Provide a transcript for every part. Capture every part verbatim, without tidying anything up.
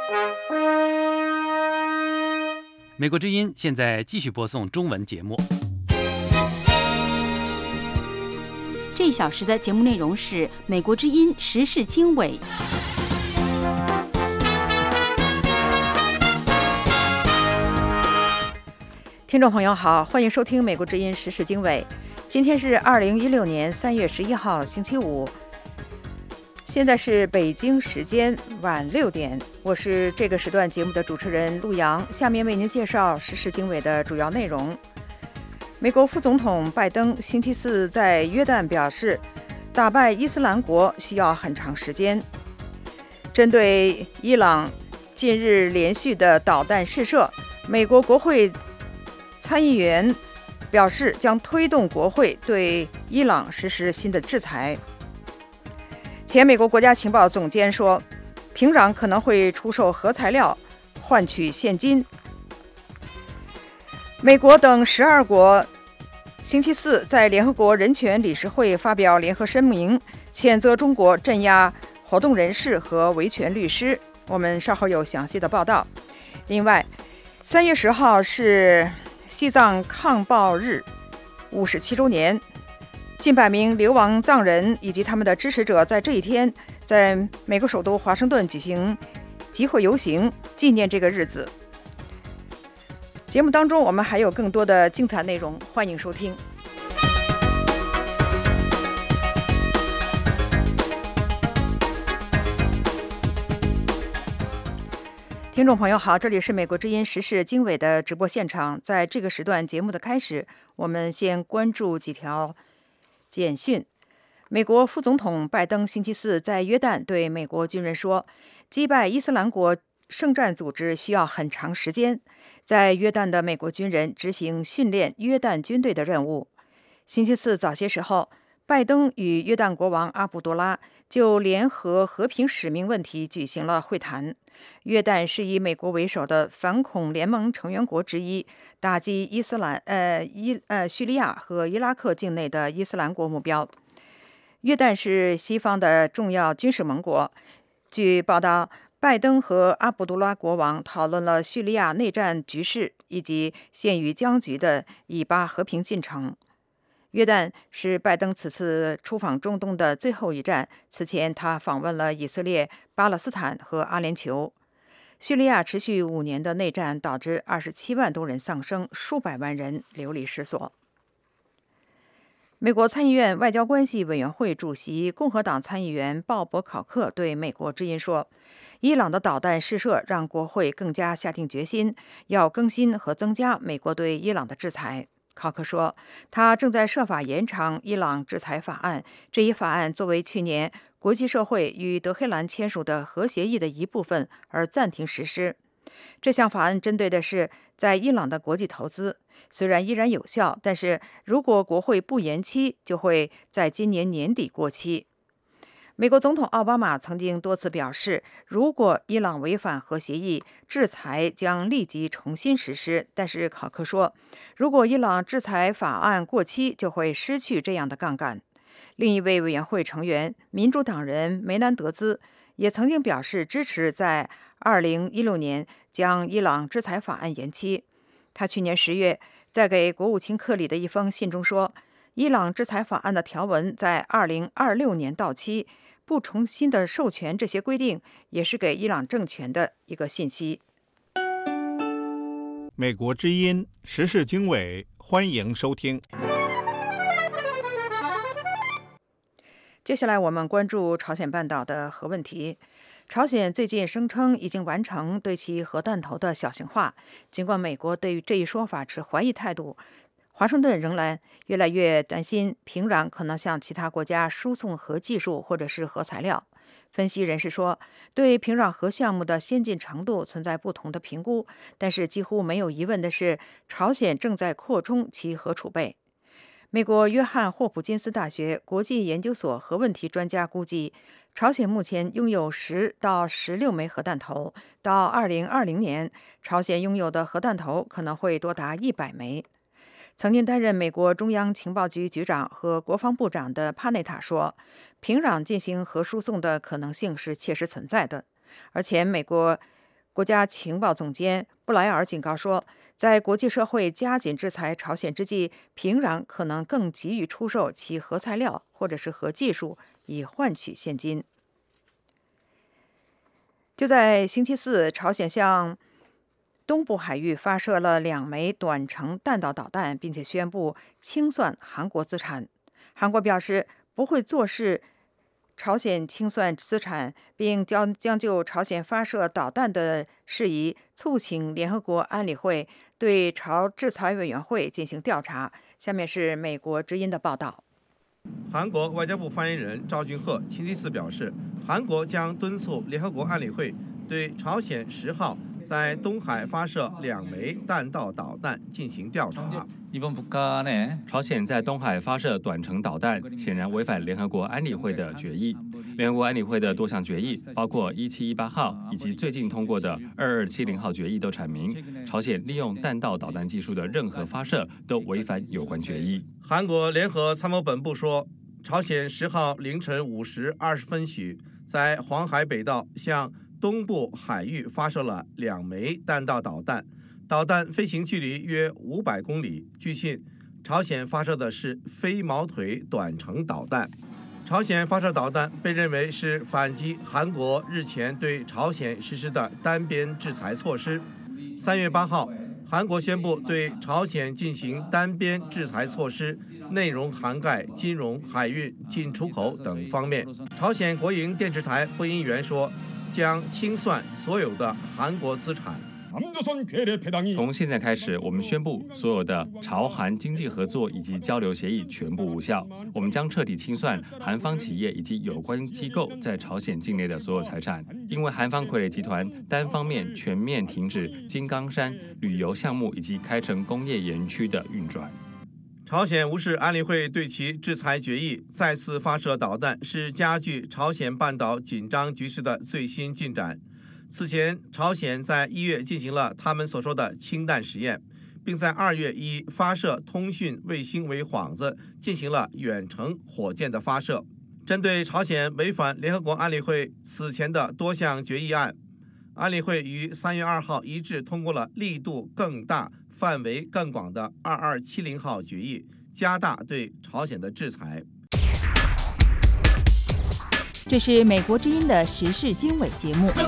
美国之音现在继续播送中文节目。 这一小时的节目内容是美国之音时事经纬。 听众朋友好，欢迎收听美国之音时事经纬。今天是二零一六年三月十一号星期五，现在是北京时间晚六点，我是这个时段节目的主持人陆阳，下面为您介绍时事经纬的主要内容。美国副总统拜登星期四在约旦表示，打败伊斯兰国需要很长时间。针对伊朗近日连续的导弹试射，美国国会参议员表示将推动国会对伊朗实施新的制裁。前美国国家情报总监说，平壤可能会出售核材料换取现金。美国等十二国星期四在联合国人权理事会发表联合声明，谴责中国镇压活动人士和维权律师。我们稍后有详细的报道。另外，三月十号是西藏抗暴日五十七周年，近百名流亡藏人以及他们的支持者在这一天在美国首都华盛顿举行集会游行，纪念这个日子。节目当中我们还有更多的精彩内容，欢迎收听。听众朋友好，这里是美国之音时事经纬的直播现场。在这个时段节目的开始，我们先关注几条简讯。美国副总统拜登星期四在约旦对美国军人说，击败伊斯兰国圣战组织需要很长时间。在约旦的美国军人执行训练约旦军队的任务。星期四早些时候，拜登与约旦国王阿卜杜拉就联合和平使命问题举行了会谈。约旦是以美国为首的反恐联盟成员国之一，打击伊斯兰呃伊呃叙利亚和伊拉克境内的伊斯兰国目标。约旦是西方的重要军事盟国。据报道，拜登和阿卜杜拉国王讨论了叙利亚内战局势以及陷于僵局的以巴和平进程。约旦是拜登此次出访中东的最后一站，此前他访问了以色列、巴勒斯坦和阿联酋。叙利亚持续五年的内战导致二十七万多人丧生，数百万人流离失所。美国参议院外交关系委员会主席共和党参议员鲍勃·考克对美国之音说，伊朗的导弹试射让国会更加下定决心，要更新和增加美国对伊朗的制裁。考克说，他正在设法延长伊朗制裁法案，这一法案作为去年国际社会与德黑兰签署的核协议的一部分而暂停实施。这项法案针对的是在伊朗的国际投资，虽然依然有效，但是如果国会不延期，就会在今年年底过期。美国总统奥巴马曾经多次表示，如果伊朗违反核协议，制裁将立即重新实施。但是考克说，如果伊朗制裁法案过期，就会失去这样的杠杆。另一位委员会成员，民主党人梅南德兹也曾经表示支持在二零一六年将伊朗制裁法案延期。他去年十月在给国务卿克里的一封信中说，伊朗制裁法案的条文在二零二六年到期，不重新的授权这些规定，也是给伊朗政权的一个信息。 美国之音时事经纬，欢迎收听。 接下来我们关注朝鲜半岛的核问题。朝鲜最近声称已经完成对其核弹头的小型化，尽管美国对于这一说法持怀疑态度，华盛顿仍然越来越担心平壤可能向其他国家输送核技术或者是核材料。分析人士说，对平壤核项目的先进程度存在不同的评估，但是几乎没有疑问的是，朝鲜正在扩充其核储备。美国约翰霍普金斯大学国际研究所核问题专家估计，朝鲜目前拥有十到十六枚核弹头，到二零二零年，朝鲜拥有的核弹头可能会多达一百枚。曾经担任美国中央情报局局长和国防部长的帕内塔说，平壤进行核输送的可能性是切实存在的，而且美国国家情报总监布莱尔警告说，在国际社会加紧制裁朝鲜之际，平壤可能更急于出售其核材料或者是核技术，以换取现金。就在星期四，朝鲜向东部海域发射了两枚短程弹道导弹，并且宣布清算韩国资产。韩国表示不会坐视朝鲜清算资产，并将将就朝鲜发射导弹的事宜促请联合国安理会对朝制裁委员会进行调查。下面是美国之音的报道。 韩国外交部发言人赵俊赫星期四表示，韩国将敦促联合国安理会对朝鲜十号在东海发射两枚弹道导弹进行调查。 朝鲜在东海发射短程导弹，显然违反联合国安理会的决议。联合国安理会的多项决议，包括一七一八号以及最近通过的二二七零号决议，都阐明朝鲜利用弹道导弹技术的任何发射都违反有关决议。 韩国联合参谋本部说，朝鲜十号凌晨五时二十分许，在黄海北道向东部海域发射了两枚弹道导弹，导弹飞行距离约五百公里。据信，朝鲜发射的是飞毛腿短程导弹。朝鲜发射导弹被认为是反击韩国日前对朝鲜实施的单边制裁措施。三月八号，韩国宣布对朝鲜进行单边制裁措施，内容涵盖金融、海运、进出口等方面。朝鲜国营电视台播音员说，将清算所有的韩国资产。 从现在开始，我们宣布所有的朝韩经济合作以及交流协议全部无效。我们将彻底清算韩方企业以及有关机构在朝鲜境内的所有财产，因为韩方傀儡集团单方面全面停止金刚山旅游项目以及开城工业园区的运转。 朝鲜无视安理会对其制裁决议，再次发射导弹，是加剧朝鲜半岛紧张局势的最新进展。此前，朝鲜在一月进行了他们所说的氢弹实验，并在二月以发射通讯卫星为幌子，进行了远程火箭的发射。针对朝鲜违反联合国安理会此前的多项决议案，安理会于三月二号一致通过了力度更大、范围更广的二二七零号决议，加大对朝鲜的制裁。 这是美国之音的时事经纬节目。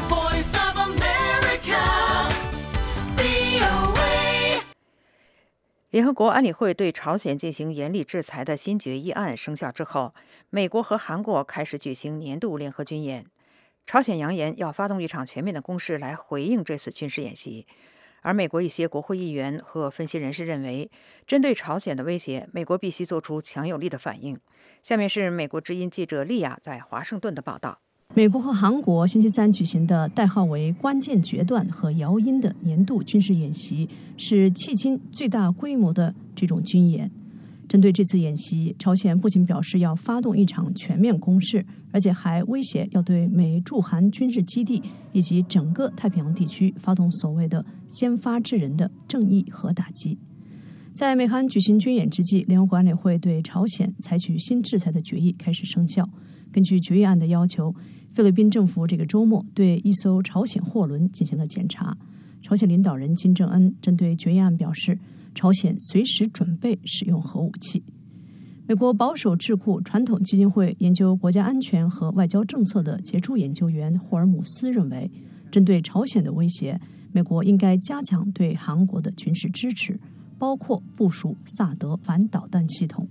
联合国安理会对朝鲜进行严厉制裁的新决议案生效之后，美国和韩国开始举行年度联合军演。朝鲜扬言要发动一场全面的攻势来回应这次军事演习。而美国一些国会议员和分析人士认为，针对朝鲜的威胁，美国必须做出强有力的反应。下面是美国之音记者利亚在华盛顿的报道。 美国和韩国星期三举行的代号为关键决断和摇音的年度军事演习，是迄今最大规模的这种军演。针对这次演习，朝鲜不仅表示要发动一场全面攻势，而且还威胁要对美驻韩军事基地以及整个太平洋地区发动所谓的先发制人的正义核打击。在美韩举行军演之际，联合国安理会对朝鲜采取新制裁的决议开始生效。根据决议案的要求，菲律宾政府这个周末对一艘朝鲜货轮进行了检查。朝鲜领导人金正恩针对决议案表示，朝鲜随时准备使用核武器。美国保守智库传统基金会研究国家安全和外交政策的杰出研究员霍尔姆斯认为，针对朝鲜的威胁，美国应该加强对韩国的军事支持，包括部署萨德反导弹系统。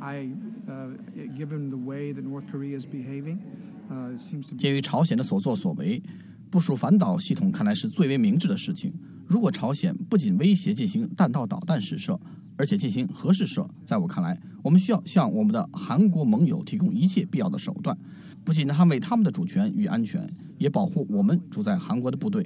鉴于朝鲜的所作所为，部署反导系统看来是最为明智的事情。如果朝鲜不仅威胁进行弹道导弹试射，而且进行核试射，在我看来，我们需要向我们的韩国盟友提供一切必要的手段，不仅捍卫他们的主权与安全，也保护我们驻在韩国的部队。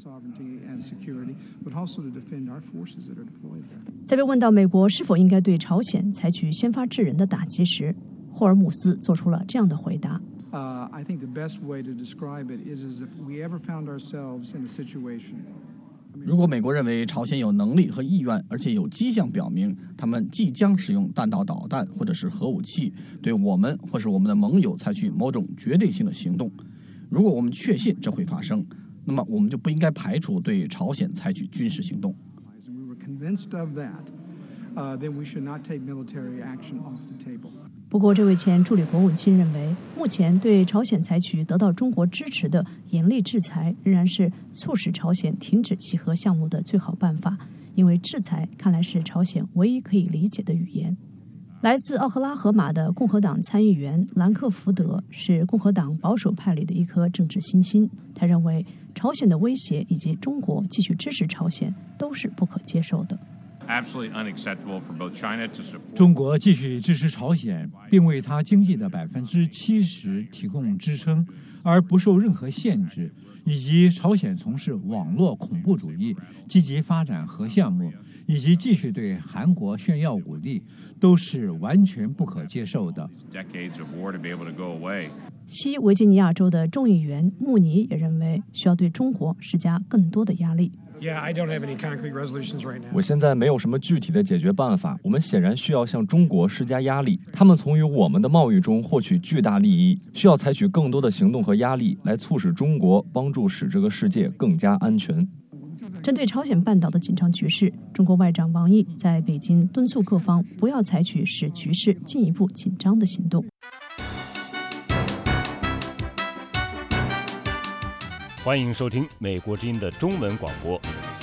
在被问到美国是否应该对朝鲜采取先发制人的打击时，霍尔姆斯做出了这样的回答。 Uh, I think the best way to describe it is as if we ever found ourselves in a situation. 如果美国认为朝鲜有能力和意愿，而且有迹象表明他们即将使用弹道导弹或者是核武器，对我们或是我们的盟友采取某种决定性的行动，如果我们确信这会发生， 那么我们就不应该排除对朝鲜采取军事行动。 不过，这位前助理国务卿认为，目前对朝鲜采取得到中国支持的严厉制裁，仍然是促使朝鲜停止其核项目的最好办法，因为制裁看来是朝鲜唯一可以理解的语言。来自奥克拉荷马的共和党参议员兰克福德是共和党保守派里的一颗政治新星。他认为，朝鲜的威胁以及中国继续支持朝鲜都是不可接受的。 中国继续支持朝鲜，并为它经济的百分之七十提供支撑，而不受任何限制，以及朝鲜从事网络恐怖主义、积极发展核项目，以及继续对韩国炫耀武力，都是完全不可接受的。 西维吉尼亚州的众议员穆尼也认为，需要对中国施加更多的压力。 我现在没有什么具体的解决办法。我们显然需要向中国施加压力，他们从与我们的贸易中获取巨大利益，需要采取更多的行动和压力来促使中国帮助使这个世界更加安全。 针对朝鲜半岛的紧张局势，中国外长王毅在北京敦促各方不要采取使局势进一步紧张的行动。 欢迎收听美国之音的中文广播。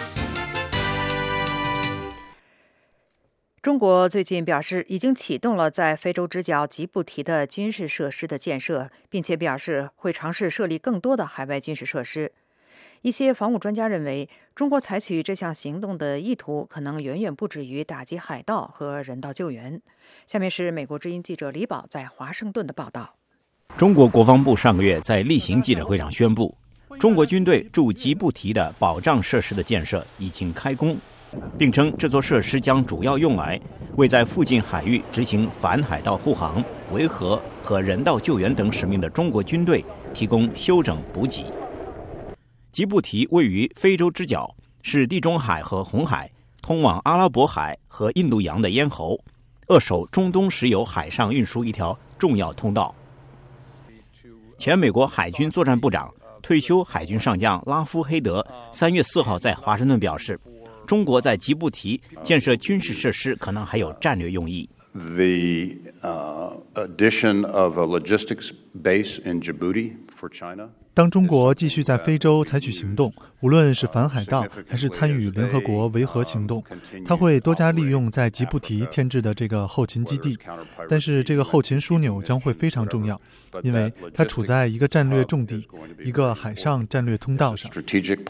中国最近表示，已经启动了在非洲之角吉布提的军事设施的建设，并且表示会尝试设立更多的海外军事设施。一些防务专家认为，中国采取这项行动的意图可能远远不止于打击海盗和人道救援。下面是美国之音记者李宝在华盛顿的报道。 中国国防部上个月在例行记者会上宣布，中国军队驻吉布提的保障设施的建设已经开工，并称这座设施将主要用来为在附近海域执行反海盗护航、维和和人道救援等使命的中国军队提供休整补给。吉布提位于非洲之角，是地中海和红海通往阿拉伯海和印度洋的咽喉，扼守中东石油海上运输一条重要通道。前美国海军作战部长、退休海军上将拉夫黑德三月四号在华盛顿表示，中国在吉布提建设军事设施可能还有战略用意。 The uh, addition of a logistics base in Djibouti for China. 当中国继续在非洲采取行动，无论是反海盗还是参与联合国维和行动，它会多加利用在吉布提添置的这个后勤基地。但是这个后勤枢纽将会非常重要，因为它处在一个战略重地，一个海上战略通道上。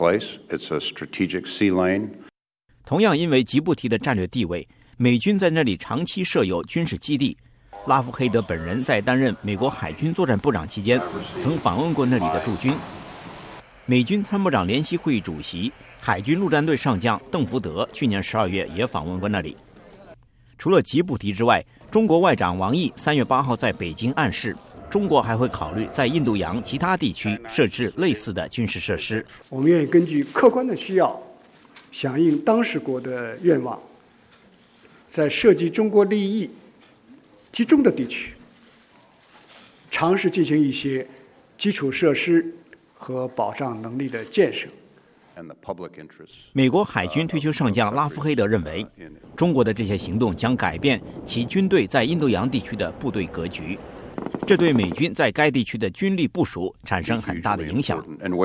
同样因为吉布提的战略地位，美军在那里长期设有军事基地。拉夫黑德本人在担任美国海军作战部长期间，曾访问过那里的驻军。美军参谋长联席会议主席、海军陆战队上将邓福德去年十二月也访问过那里。除了吉布提之外，中国外长王毅三月八号在北京暗示，中国还会考虑在印度洋其他地区设置类似的军事设施。 我们愿意根据客观的需要，响应当事国的愿望，在涉及中国利益集中的地区，尝试进行一些基础设施和保障能力的建设。 美国海军退休上将拉夫黑德认为，中国的这些行动将改变其军队在印度洋地区的部队格局，这对美军在该地区的军力部署产生很大的影响。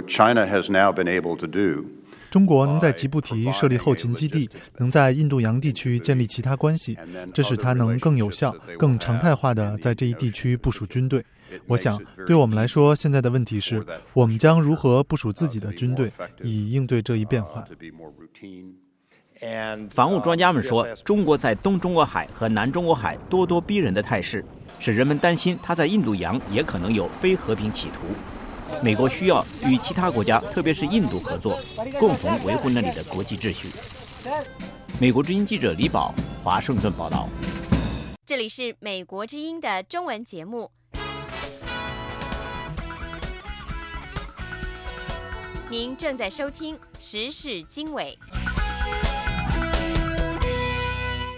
中国能在吉布提设立后勤基地，能在印度洋地区建立其他关系，这使它能更有效、更常态化地在这一地区部署军队。我想，对我们来说，现在的问题是，我们将如何部署自己的军队，以应对这一变化。 防务专家们说，中国在东中国海和南中国海咄咄逼人的态势，使人们担心它在印度洋也可能有非和平企图。美国需要与其他国家，特别是印度合作，共同维护那里的国际秩序。美国之音记者李宝，华盛顿报道。 这里是美国之音的中文节目。您正在收听时事经纬。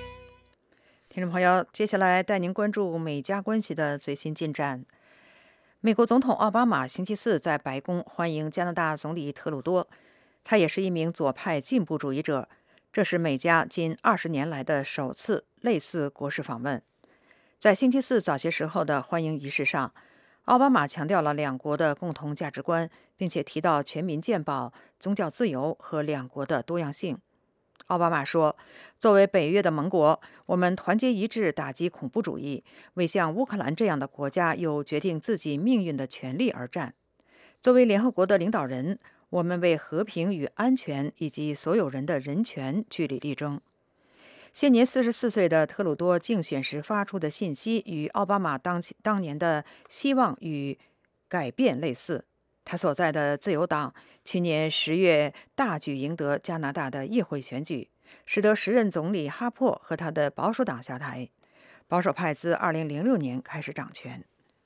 听众朋友，接下来带您关注美加关系的最新进展。 美国总统奥巴马星期四在白宫欢迎加拿大总理特鲁多，他也是一名左派进步主义者。这是美加近二十年来的首次类似国事访问。在星期四早些时候的欢迎仪式上，奥巴马强调了两国的共同价值观，并且提到全民健保、宗教自由和两国的多样性。奥巴马说，作为北约的盟国，我们团结一致打击恐怖主义，为像乌克兰这样的国家有决定自己命运的权利而战。作为联合国的领导人，我们为和平与安全以及所有人的人权据理力争。现年四十四岁的特鲁多竞选时发出的信息与奥巴马当当年的希望与改变类似。他所在的自由党去年十月大举赢得加拿大的议会选举，使得时任总理哈珀和他的保守党下台。保守派自二零零六年开始掌权。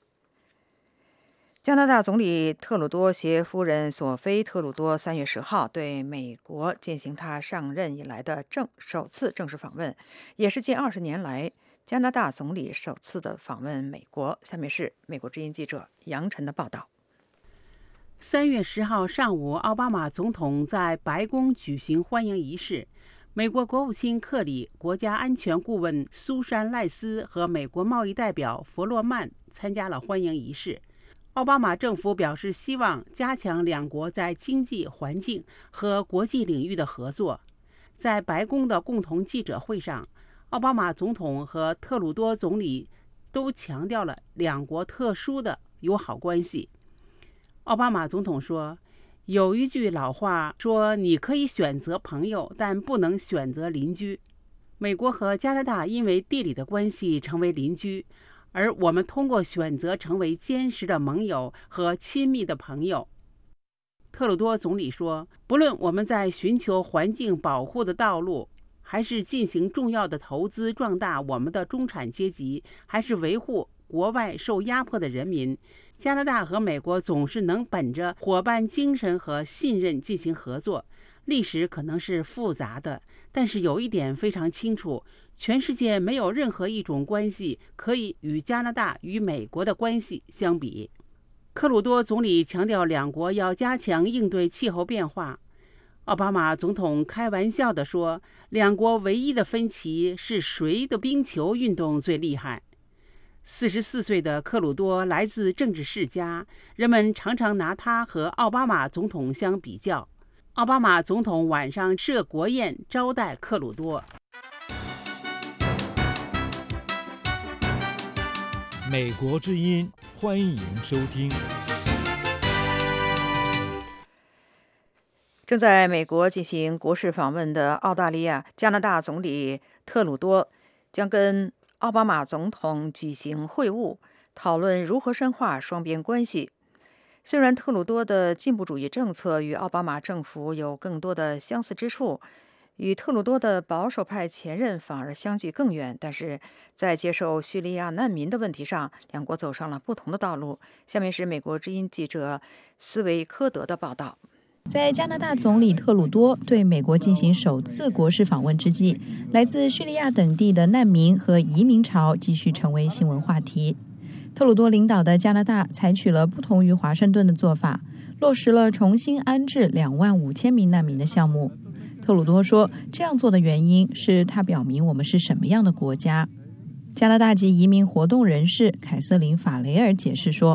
加拿大总理特鲁多携夫人索菲·特鲁多三月十号对美国进行他上任以来的正首次正式访问，也是近二十年来加拿大总理首次的访问美国。下面是美国之音记者杨晨的报道。 三月十号上午，奥巴马总统在白宫举行欢迎仪式。美国国务卿克里、国家安全顾问苏珊·赖斯和美国贸易代表弗洛曼参加了欢迎仪式。奥巴马政府表示希望加强两国在经济、环境和国际领域的合作。在白宫的共同记者会上，奥巴马总统和特鲁多总理都强调了两国特殊的友好关系。奥巴马总统说，有一句老话说，你可以选择朋友，但不能选择邻居。美国和加拿大因为地理的关系成为邻居，而我们通过选择成为坚实的盟友和亲密的朋友。特鲁多总理说，不论我们在寻求环境保护的道路，还是进行重要的投资壮大我们的中产阶级，还是维护国外受压迫的人民，加拿大和美国总是能本着伙伴精神和信任进行合作。历史可能是复杂的，但是有一点非常清楚，全世界没有任何一种关系可以与加拿大与美国的关系相比。特鲁多总理强调两国要加强应对气候变化。奥巴马总统开玩笑地说，两国唯一的分歧是谁的冰球运动最厉害。四十四岁的克鲁多来自政治世家，人们常常拿他和奥巴马总统相比较。奥巴马总统晚上设国宴招待克鲁多。 美国之音，欢迎收听。 正在美国进行国事访问的澳大利亚、加拿大总理特鲁多将跟奥巴马总统举行会晤，讨论如何深化双边关系。虽然特鲁多的进步主义政策与奥巴马政府有更多的相似之处，与特鲁多的保守派前任反而相距更远，但是在接受叙利亚难民的问题上，两国走上了不同的道路。下面是美国之音记者斯维科德的报道。 在加拿大总理特鲁多对美国进行首次国事访问之际，来自叙利亚等地的难民和移民潮继续成为新闻话题。特鲁多领导的加拿大采取了不同于华盛顿的做法，落实了重新安置两万五千名难民的项目。特鲁多说，这样做的原因是他表明我们是什么样的国家。加拿大籍移民活动人士凯瑟琳·法雷尔解释说，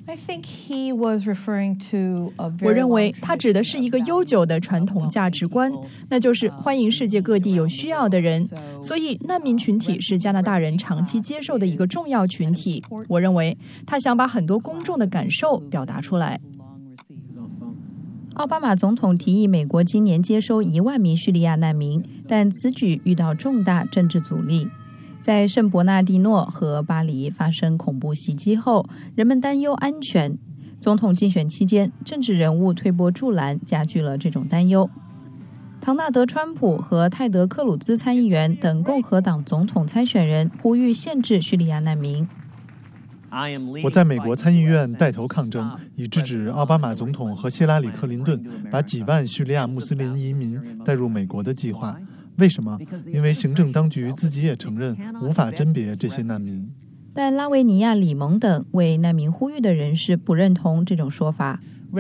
我认为他指的是一个悠久的传统价值观，那就是欢迎世界各地有需要的人。所以难民群体是加拿大人长期接受的一个重要群体。我认为他想把很多公众的感受表达出来。 奥巴马总统提议美国今年接收一万名叙利亚难民，但此举遇到重大政治阻力。在圣伯纳蒂诺和巴黎发生恐怖袭击后，人们担忧安全。总统竞选期间，政治人物推波助澜，加剧了这种担忧。唐纳德·川普和泰德·克鲁兹参议员等共和党总统参选人呼吁限制叙利亚难民。 我在美国参议院带头抗争，以制止奥巴马总统和希拉里·克林顿把几万叙利亚穆斯林移民带入美国的计划。为什么？因为行政当局自己也承认无法甄别这些难民。 但拉维尼亚、里蒙等为难民呼吁的人士不认同这种说法。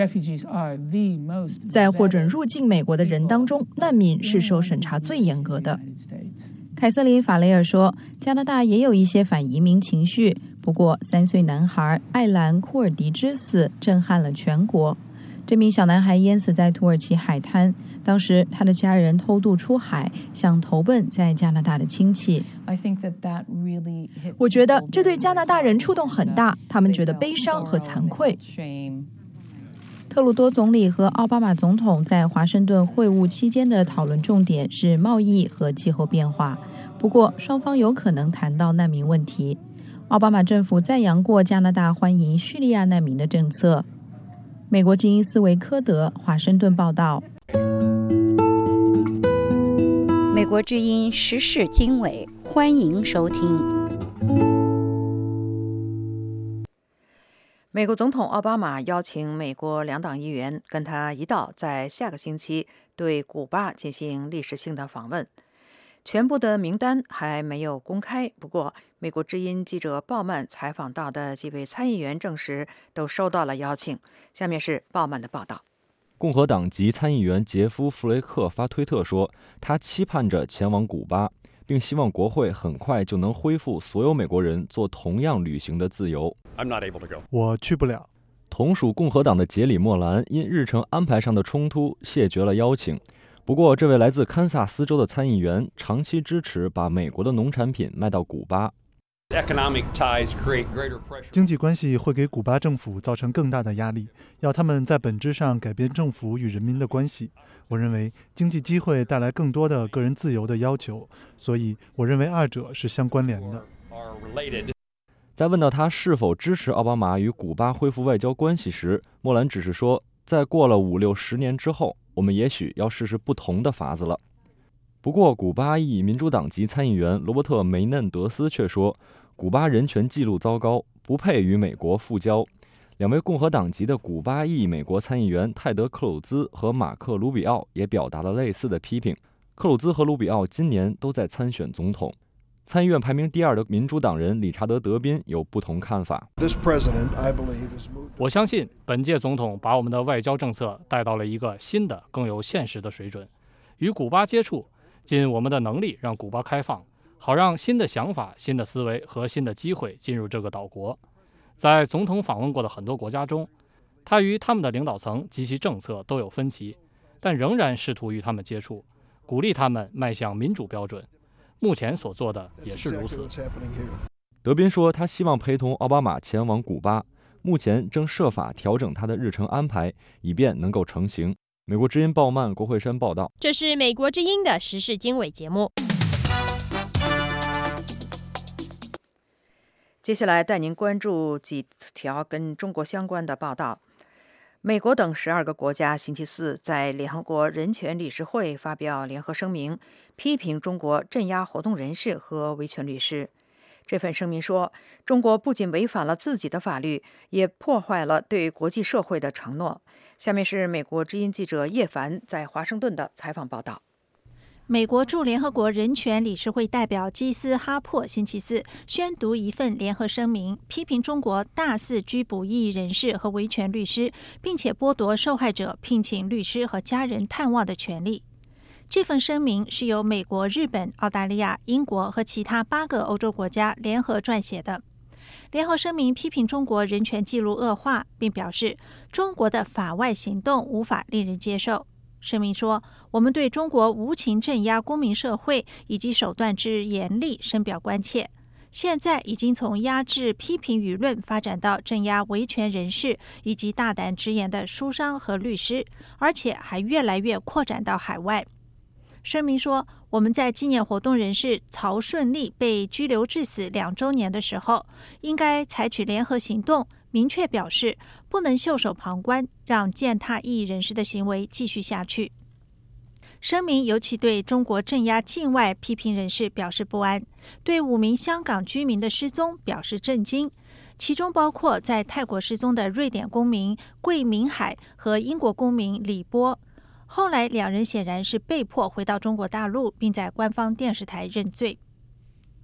在获准入境美国的人当中，难民是受审查最严格的。 凯瑟琳·法雷尔说，加拿大也有一些反移民情绪，不过三岁男孩艾兰·库尔迪之死震撼了全国。这名小男孩淹死在土耳其海滩，当时他的家人偷渡出海，想投奔在加拿大的亲戚。 我觉得这对加拿大人触动很大，他们觉得悲伤和惭愧。 特鲁多总理和奥巴马总统在华盛顿会晤期间的讨论重点是贸易和气候变化，不过双方有可能谈到难民问题。奥巴马政府赞扬过加拿大欢迎叙利亚难民的政策。美国之音斯维科德华盛顿报道。 美国之音时事经纬，欢迎收听。 美国总统奥巴马邀请美国两党议员跟他一道在下个星期对古巴进行历史性的访问。全部的名单还没有公开，不过美国之音记者鲍曼采访到的几位参议员证实都收到了邀请。下面是鲍曼的报道。 共和党籍参议员杰夫·弗雷克发推特说，他期盼着前往古巴，并希望国会很快就能恢复所有美国人做同样旅行的自由。 我去不了。 同属共和党的杰里·莫兰因日程安排上的冲突谢绝了邀请。不过，这位来自堪萨斯州的参议员长期支持把美国的农产品卖到古巴。 经济关系会给古巴政府造成更大的压力，要他们在本质上改变政府与人民的关系。我认为经济机会带来更多的个人自由的要求，所以我认为二者是相关联的。 在问到他是否支持奥巴马与古巴恢复外交关系时，莫兰只是说，在过了五六十年之后，我们也许要试试不同的法子了。不过，古巴裔民主党籍参议员罗伯特·梅嫩德斯却说，古巴人权记录糟糕，不配与美国复交。两位共和党籍的古巴裔美国参议员泰德·克鲁兹和马克·卢比奥也表达了类似的批评。克鲁兹和卢比奥今年都在参选总统。参议院排名第二的民主党人理查德·德宾有不同看法。 我相信本届总统把我们的外交政策带到了一个新的、更有现实的水准。与古巴接触，尽我们的能力让古巴开放，好让新的想法、新的思维和新的机会进入这个岛国。在总统访问过的很多国家中，他与他们的领导层及其政策都有分歧，但仍然试图与他们接触，鼓励他们迈向民主标准。目前所做的也是如此。 德宾说，他希望陪同奥巴马前往古巴，目前正设法调整他的日程安排，以便能够成行。美国之音鲍曼、郭慧珊报道。 这是美国之音的时事经纬节目。 接下来带您关注几条跟中国相关的报道。美国等十二个国家星期四在联合国人权理事会发表联合声明，批评中国镇压活动人士和维权律师。这份声明说，中国不仅违反了自己的法律，也破坏了对国际社会的承诺。下面是美国之音记者叶凡在华盛顿的采访报道。 美国驻联合国人权理事会代表基斯哈珀星期四宣读一份联合声明，批评中国大肆拘捕异议人士和维权律师，并且剥夺受害者聘请律师和家人探望的权利。这份声明是由美国、日本、澳大利亚、英国和其他八个欧洲国家联合撰写的。联合声明批评中国人权记录恶化，并表示中国的法外行动无法令人接受。声明说，我们对中国无情镇压公民社会以及手段之严厉深表关切。现在已经从压制批评舆论发展到镇压维权人士以及大胆直言的书商和律师，而且还越来越扩展到海外。声明说，我们在纪念活动人士曹顺利被拘留致死两周年的时候，应该采取联合行动，明确表示不能袖手旁观，让践踏异议人士的行为继续下去。声明尤其对中国镇压境外批评人士表示不安，对五名香港居民的失踪表示震惊，其中包括在泰国失踪的瑞典公民桂明海和英国公民李波。后来两人显然是被迫回到中国大陆，并在官方电视台认罪。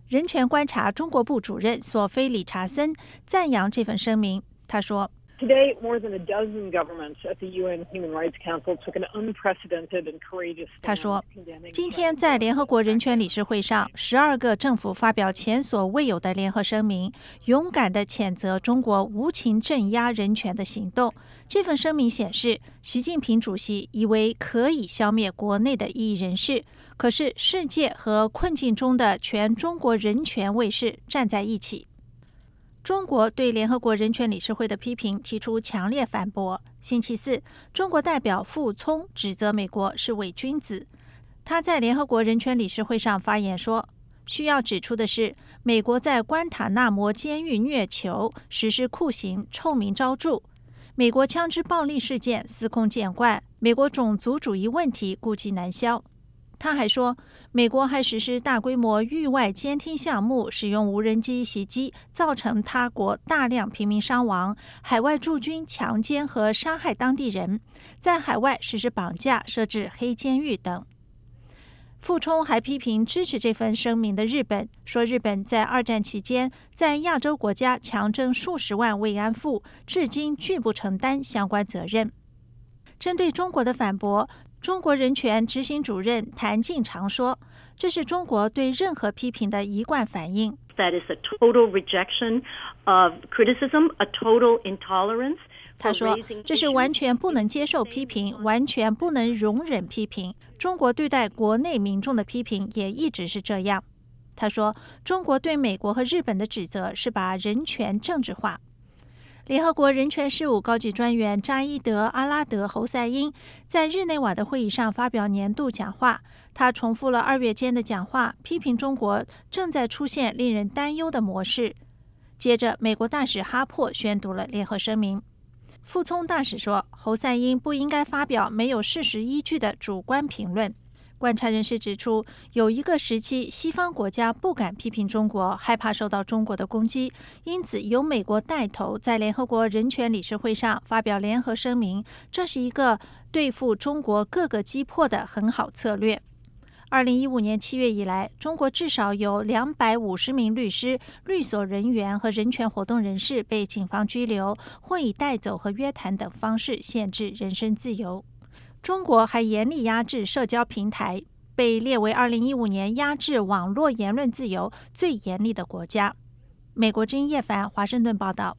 人权观察中国部主任索菲·理查森赞扬这份声明。他说 Today, more than a dozen governments at the U N Human Rights Council took an unprecedented and courageous stand. 他说，今天在联合国人权理事会上，十二个政府发表前所未有的联合声明，勇敢地谴责中国无情镇压人权的行动。这份声明显示，习近平主席以为可以消灭国内的异议人士，可是世界和困境中的全中国人权卫士站在一起。中国对联合国人权理事会的批评提出强烈反驳。星期四，中国代表傅聪指责美国是伪君子。他在联合国人权理事会上发言说，需要指出的是，美国在关塔那摩监狱虐囚、实施酷刑，臭名昭著。美国枪支暴力事件司空见惯，美国种族主义问题顾忌难消。他还说，美国还实施大规模域外监听项目，使用无人机袭击，造成他国大量平民伤亡，海外驻军强奸和杀害当地人，在海外实施绑架、设置黑监狱等。傅聪还批评支持这份声明的日本，说日本在二战期间在亚洲国家强征数十万慰安妇，至今拒不承担相关责任。针对中国的反驳，中国人权执行主任谭进常说，这是中国对任何批评的一贯反应。 That is a total rejection of criticism, a total intolerance. 他说，这是完全不能接受批评，完全不能容忍批评。中国对待国内民众的批评也一直是这样。他说，中国对美国和日本的指责是把人权政治化。联合国人权事务高级专员扎伊德·阿拉德·侯赛因在日内瓦的会议上发表年度讲话，他重复了二月间的讲话，批评中国正在出现令人担忧的模式。接着，美国大使哈珀宣读了联合声明。傅聪大使说，侯赛因不应该发表没有事实依据的主观评论。观察人士指出，有一个时期，西方国家不敢批评中国，害怕受到中国的攻击，因此由美国带头在联合国人权理事会上发表联合声明，这是一个对付中国各个击破的很好策略。二零一五年七月以来，中国至少有两百五十名律师、律所人员和人权活动人士被警方拘留，或以带走和约谈等方式限制人身自由。中国还严厉压制社交平台，被列为二零一五年压制网络言论自由最严厉的国家。美国之音叶凡华盛顿报道。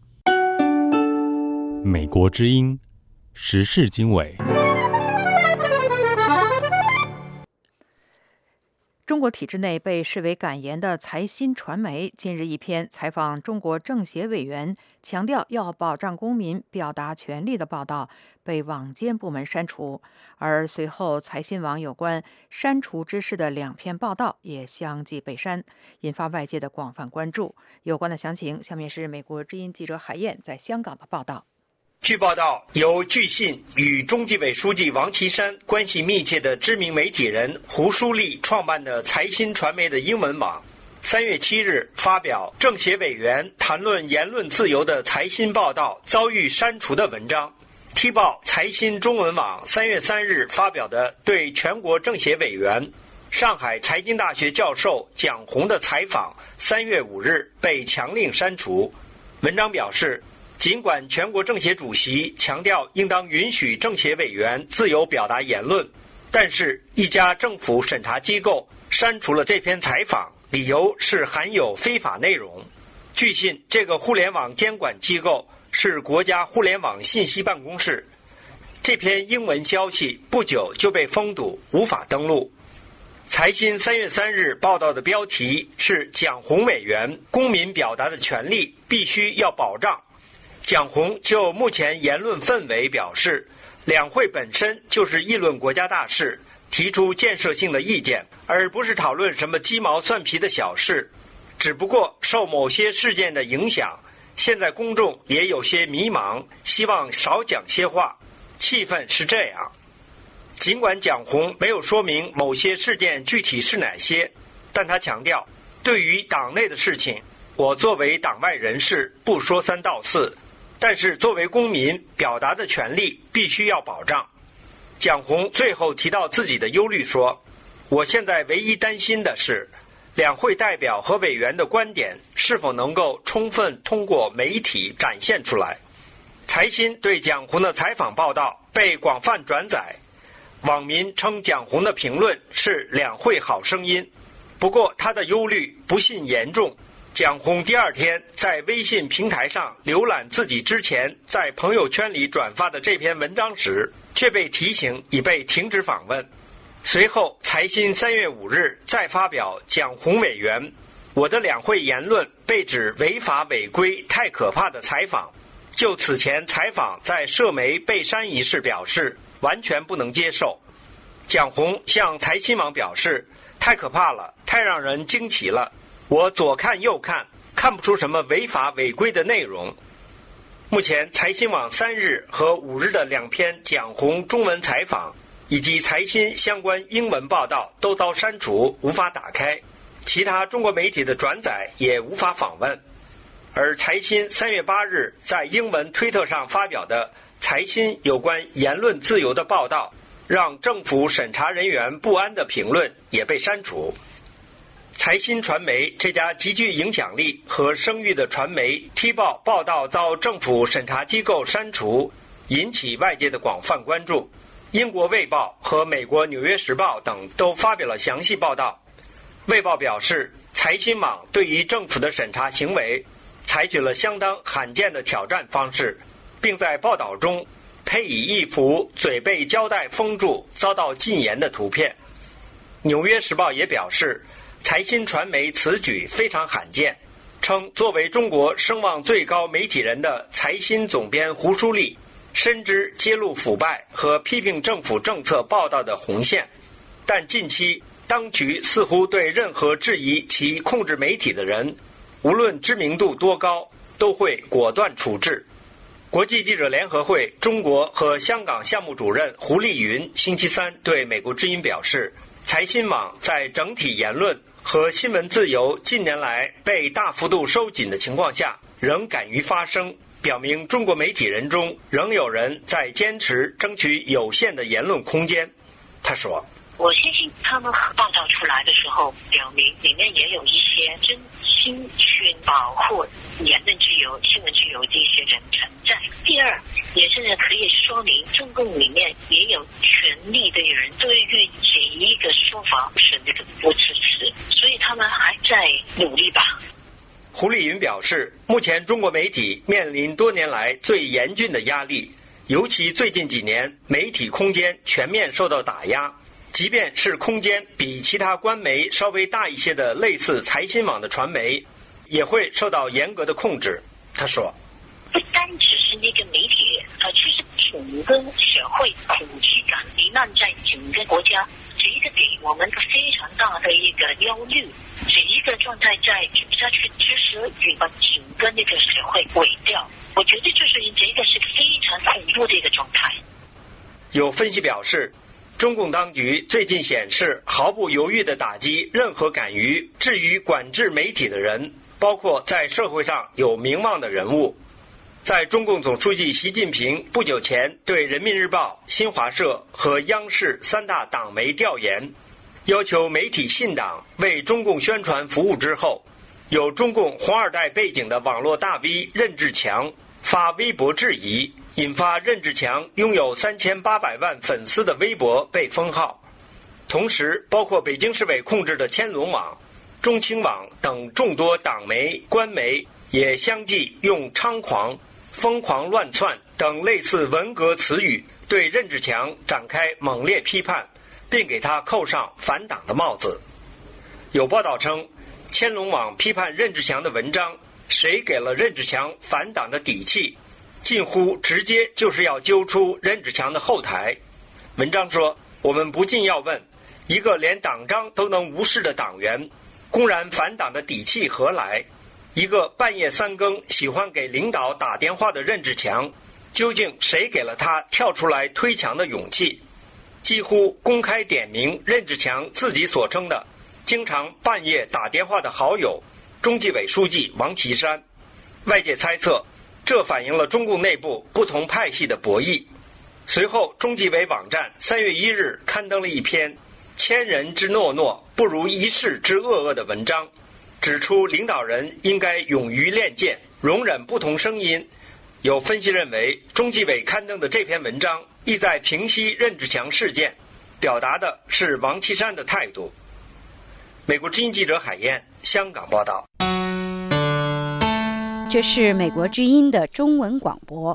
美国之音时事经纬。 中国体制内被视为敢言的财新传媒近日一篇采访中国政协委员，强调要保障公民表达权利的报道被网监部门删除，而随后财新网有关删除之事的两篇报道也相继被删，引发外界的广泛关注。有关的详情，下面是美国之音记者海燕在香港的报道。 据报道，由据信与中纪委书记王岐山关系密切的知名媒体人胡舒立创办的财新传媒的英文网，三月七日发表政协委员谈论言论自由的财新报道遭遇删除的文章。踢爆财新中文网三月三日发表的对全国政协委员、上海财经大学教授蒋红的采访，三月五日被强令删除。文章表示，尽管全国政协主席强调应当允许政协委员自由表达言论，但是一家政府审查机构删除了这篇采访，理由是含有非法内容。据信，这个互联网监管机构是国家互联网信息办公室。这篇英文消息不久就被封堵，无法登录。财新三月三日报道的标题是蒋红委员公民表达的权利必须要保障。蒋红就目前言论氛围表示，两会本身就是议论国家大事，提出建设性的意见，而不是讨论什么鸡毛蒜皮的小事。只不过受某些事件的影响，现在公众也有些迷茫，希望少讲些话，气氛是这样。尽管蒋红没有说明某些事件具体是哪些，但他强调，对于党内的事情，我作为党外人士不说三道四，但是作为公民，表达的权利必须要保障。蒋红最后提到自己的忧虑说，我现在唯一担心的是， 两会代表和委员的观点是否能够充分通过媒体展现出来。财新对蒋红的采访报道被广泛转载，网民称蒋红的评论是两会好声音，不过他的忧虑不甚严重。蒋红第二天在微信平台上浏览自己之前在朋友圈里转发的这篇文章时，却被提醒已被停止访问。随后财新三月五日再发表蒋红委员我的两会言论被指违法违规太可怕的采访，就此前采访在社媒被删一事表示完全不能接受。蒋红向财新网表示，太可怕了，太让人惊奇了，我左看右看，看不出什么违法违规的内容。目前财新网三日和五日的两篇蒋红中文采访以及财新相关英文报道都遭删除，无法打开，其他中国媒体的转载也无法访问。而财新三月八日在英文推特上发表的财新有关言论自由的报道，让政府审查人员不安的评论也被删除。财新传媒这家极具影响力和声誉的传媒踢爆报道遭政府审查机构删除，引起外界的广泛关注。英国卫报和美国纽约时报等都发表了详细报道。卫报表示，财新网对于政府的审查行为采取了相当罕见的挑战方式，并在报道中配以一幅嘴被胶带封住遭到禁言的图片。纽约时报也表示，财新传媒此举非常罕见，称作为中国声望最高媒体人的财新总编胡舒立深知揭露腐败和批评政府政策报道的红线，但近期当局似乎对任何质疑其控制媒体的人，无论知名度多高，都会果断处置。国际记者联合会中国和香港项目主任胡丽云星期三对美国之音表示，财新网在整体言论和新闻自由近年来被大幅度收紧的情况下，仍敢于发声，表明中国媒体人中仍有人在坚持争取有限的言论空间。他说， 我相信他们报道出来的时候，表明里面也有一些真心去保护言论自由、新闻自由的一些人存在。第二，也是可以说明中共里面也有权力的人对于这一个说法是那个不支持，所以他们还在努力吧。 胡丽云表示，目前中国媒体面临多年来最严峻的压力，尤其最近几年媒体空间全面受到打压，即便是空间比其他官媒稍微大一些的类似财新网的传媒，也会受到严格的控制。他说， 不单只是那个媒体，呃，其实整个社会恐惧感弥漫在整个国家，这一个给我们个非常大的一个忧虑。这一个状态再走下去，其实会把整个那个社会毁掉。我觉得就是这个是非常恐怖的一个状态。 有分析表示，中共当局最近显示毫不犹豫地打击任何敢于质疑管制媒体的人，包括在社会上有名望的人物。在中共总书记习近平不久前对人民日报、新华社和央视三大党媒调研，要求媒体信党为中共宣传服务之后，有中共红二代背景的网络大 V 任志强发微博质疑，引发任志强拥有三千八百万粉丝的微博被封号。同时，包括北京市委控制的千龙网、中青网等众多党媒、官媒也相继用猖狂、疯狂乱窜等类似文革词语对任志强展开猛烈批判，并给他扣上反党的帽子。有报道称，千龙网批判任志强的文章谁给了任志强反党的底气，近乎直接就是要揪出任志强的后台。文章说，我们不禁要问，一个连党章都能无视的党员，公然反党的底气何来？一个半夜三更喜欢给领导打电话的任志强，究竟谁给了他跳出来推墙的勇气？几乎公开点名任志强自己所称的经常半夜打电话的好友中纪委书记王岐山。外界猜测，这反映了中共内部不同派系的博弈。随后，中纪委网站三月一日刊登了一篇千人之诺诺，不如一世之恶恶的文章，指出领导人应该勇于练剑，容忍不同声音。有分析认为，中纪委刊登的这篇文章意在平息任志强事件，表达的是王岐山的态度。美国之音记者海燕，香港报道。 这是美国之音的中文广播。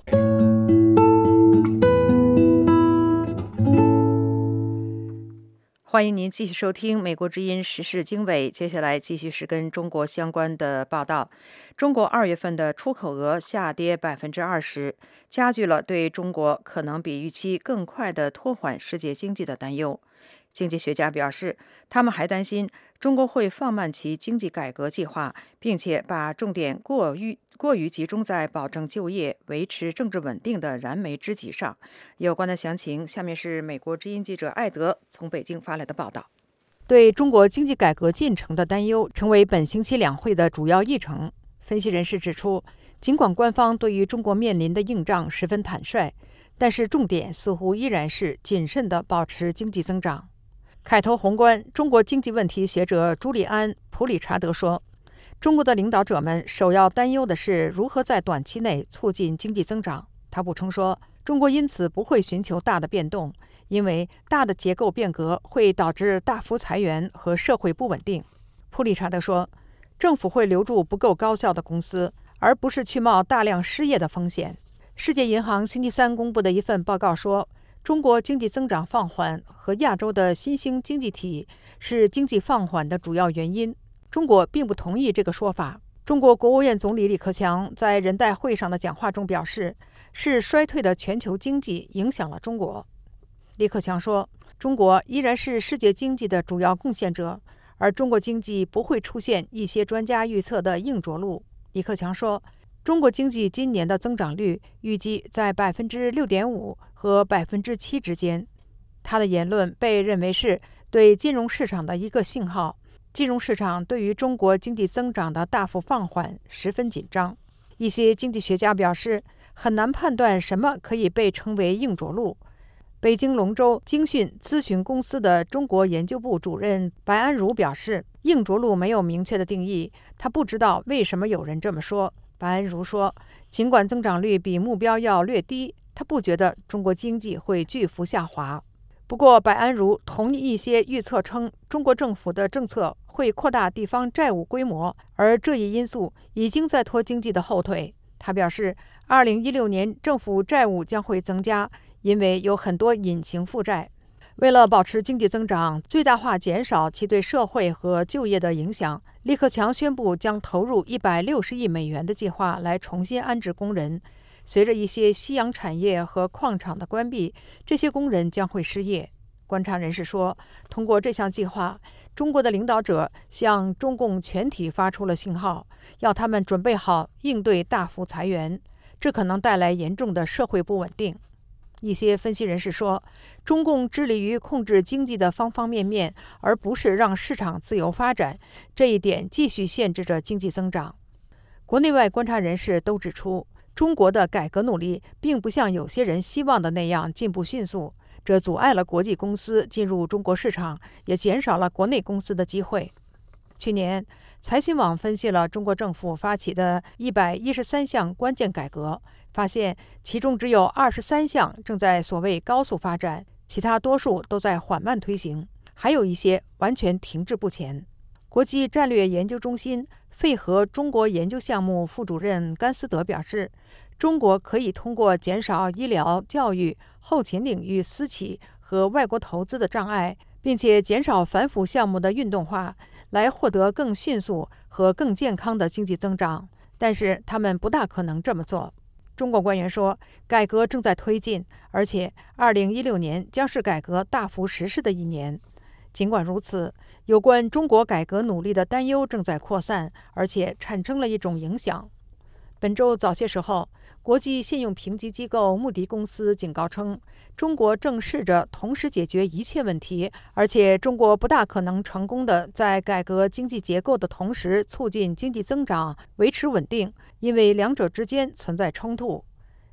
欢迎您继续收听美国之音时事经纬，接下来继续是跟中国相关的报道。中国二月份的出口额下跌百分之二十，加剧了对中国可能比预期更快的拖缓世界经济的担忧。经济学家表示，他们还担心中国会放慢其经济改革计划，并且把重点过于过于集中在保证就业、维持政治稳定的燃眉之急上。有关的详情，下面是美国之音记者艾德从北京发来的报道。对中国经济改革进程的担忧成为本星期两会的主要议程。分析人士指出，尽管官方对于中国面临的硬仗十分坦率，但是重点似乎依然是谨慎地保持经济增长。凯投宏观中国经济问题学者朱利安·普里查德说，中国的领导者们首要担忧的是如何在短期内促进经济增长。他补充说，中国因此不会寻求大的变动，因为大的结构变革会导致大幅裁员和社会不稳定。普里查德说，政府会留住不够高效的公司，而不是去冒大量失业的风险。世界银行星期三公布的一份报告说，中国经济增长放缓和亚洲的新兴经济体是经济放缓的主要原因。中国并不同意这个说法。中国国务院总理李克强在人代会上的讲话中表示，是衰退的全球经济影响了中国。李克强说，中国依然是世界经济的主要贡献者，而中国经济不会出现一些专家预测的硬着陆。李克强说，中国经济今年的增长率预计在百分之六点五和百分之七之间。他的言论被认为是对金融市场的一个信号。金融市场对于中国经济增长的大幅放缓十分紧张。一些经济学家表示，很难判断什么可以被称为硬着陆。北京龙州京讯咨询公司的中国研究部主任白安如表示，硬着陆没有明确的定义，他不知道为什么有人这么说。白安如说，尽管增长率比目标要略低，他不觉得中国经济会巨幅下滑。不过，白安如同意一些预测称，中国政府的政策会扩大地方债务规模，而这一因素已经在拖经济的后腿。他表示，二零一六年政府债务将会增加，因为有很多隐形负债。为了保持经济增长，最大化减少其对社会和就业的影响，李克强宣布将投入一百六十亿美元的计划来重新安置工人。随着一些夕阳产业和矿场的关闭，这些工人将会失业。观察人士说，通过这项计划，中国的领导者向中共全体发出了信号，要他们准备好应对大幅裁员，这可能带来严重的社会不稳定。一些分析人士说，中共致力于控制经济的方方面面，而不是让市场自由发展，这一点继续限制着经济增长。国内外观察人士都指出，中国的改革努力并不像有些人希望的那样进步迅速，这阻碍了国际公司进入中国市场，也减少了国内公司的机会。去年，财新网分析了中国政府发起的一百一十三项关键改革，发现其中只有二十三项正在所谓高速发展，其他多数都在缓慢推行，还有一些完全停滞不前。国际战略研究中心费和中国研究项目副主任甘思德表示，中国可以通过减少医疗、教育、后勤领域私企和外国投资的障碍，并且减少反腐项目的运动化，来获得更迅速和更健康的经济增长。但是他们不大可能这么做。中国官员说，改革正在推进，而且二零一六年将是改革大幅实施的一年。尽管如此，有关中国改革努力的担忧正在扩散，而且产生了一种影响。本周早些时候，国际信用评级机构穆迪公司警告称，中国正试着同时解决一切问题，而且中国不大可能成功地在改革经济结构的同时促进经济增长、维持稳定，因为两者之间存在冲突。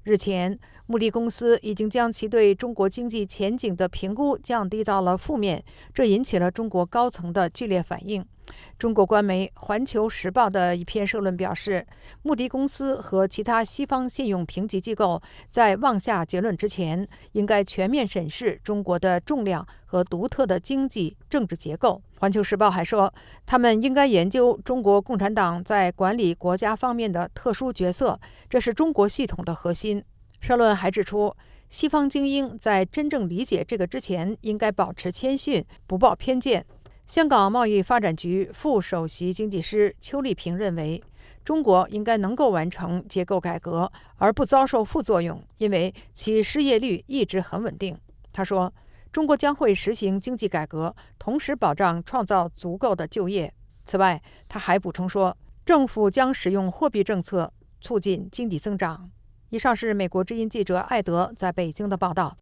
日前，穆迪公司已经将其对中国经济前景的评估降低到了负面，这引起了中国高层的剧烈反应。中国官媒《环球时报》的一篇社论表示，穆迪公司和其他西方信用评级机构在妄下结论之前，应该全面审视中国的重量和独特的经济政治结构。《环球时报》还说，他们应该研究中国共产党在管理国家方面的特殊角色，这是中国系统的核心。社论还指出，西方精英在真正理解这个之前，应该保持谦逊，不抱偏见。香港贸易发展局副首席经济师邱丽萍认为，中国应该能够完成结构改革，而不遭受副作用，因为其失业率一直很稳定。他说，中国将会实行经济改革，同时保障创造足够的就业。此外，他还补充说，政府将使用货币政策促进经济增长。以上是美国之音记者艾德在北京的报道。